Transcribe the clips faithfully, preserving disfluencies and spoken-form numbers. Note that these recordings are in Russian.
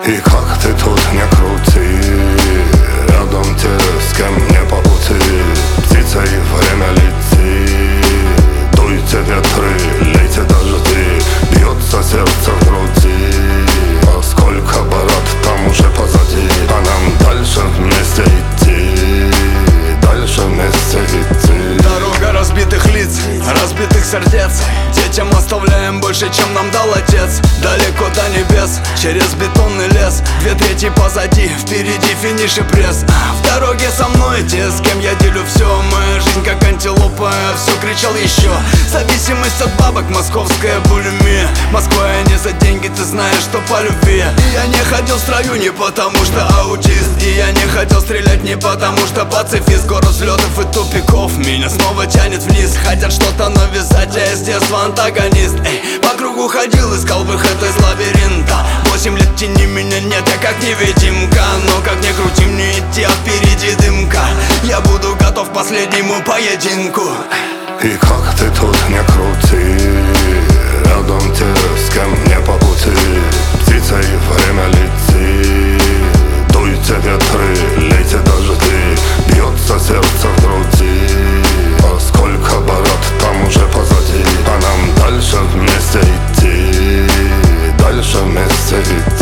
И как ты тут не крути, рядом те, с кем мне по пути. Птицей время летит, дуйте ветры, лейте дожди. Бьется сердце в груди, а сколько бород там уже позади. А нам дальше вместе идти, дальше вместе идти. Дорога разбитых лиц, разбитых сердец. Детям оставляем больше, чем нам дал отец. Далеко до небес, через бетонный лес. Две трети позади, впереди финиш и пресс. В дороге со мной те, с кем я делю все. Моя жизнь как антилопа, все кричал еще. Зависимость от бабок, московская булимия. Москва я не за деньги, ты знаешь, что по любви. И я не ходил в строю не потому что аутист. И я не хотел стрелять не потому что пацифист. Город взлетов и тупиков, меня снова тянет вниз. Хотят что-то навязать, а я с детства антагонист. Эй, по кругу ходил, искал выход из лабиринта. Восемь лет тени меня нет, я как невидимка. Но как ни крути мне идти, а впереди дымка. Я буду готов к последнему поединку. И как ты тут не крути, рядом те, с кем мне по пути. Птицей время летит, дуйте ветры, лейте дожди. Бьется сердце в груди, а сколько бород там уже позади. А нам дальше вместе идти, дальше вместе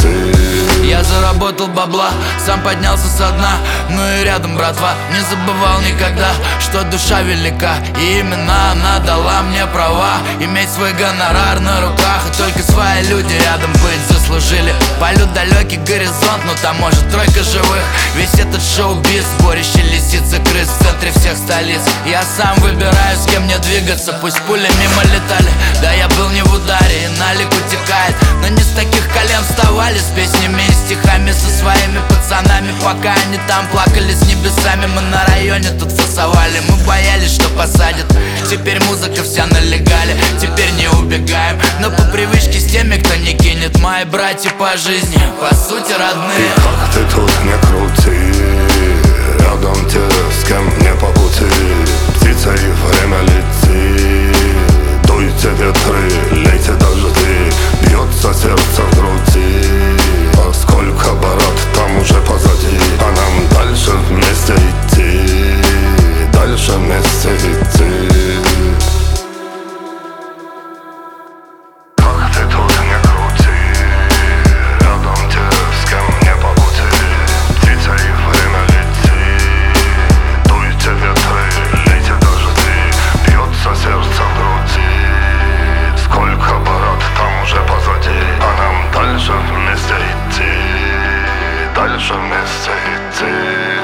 идти. Я заработал бабла, сам поднялся со дна. Ну и рядом братва, не забывал никогда, что душа велика. И именно она дала мне права иметь свой гонорар на руках. И только свои люди рядом быть заслужили. Полет далекий горизонт, но там может тройка живых. Весь этот шоу-биз, сборище лисиц и крыс в центре всех столиц. Я сам выбираю, с кем мне двигаться. Пусть пули мимо летали, да я был не в ударе. И налик утекает, но не с таких колен вставали. С песнями и стихами, со своими пацанами. Пока они там плакали с небесами, мы на районе тут фасовали. Мы боялись, что посадят, теперь музыка вся на легале. Теперь не убегаем, но по привычке с теми, кто не кинет. Мои братья по жизни, по сути родные. И как ты тут не крути, рядом те, с кем мне по пути. Птицей время летит, дуйте ветры, лейте дожди. Бьется сердце в груди, а сколько бород там уже позади. А нам дальше вместе идти, дальше вместе идти. Как ты тут не крути, рядом те, с кем мне по пути. Птицей время летит, дуйте ветры, лейте дожди. Бьется сердце в груди, сколько бород там уже позади. А нам дальше вместе идти, дальше вместе идти.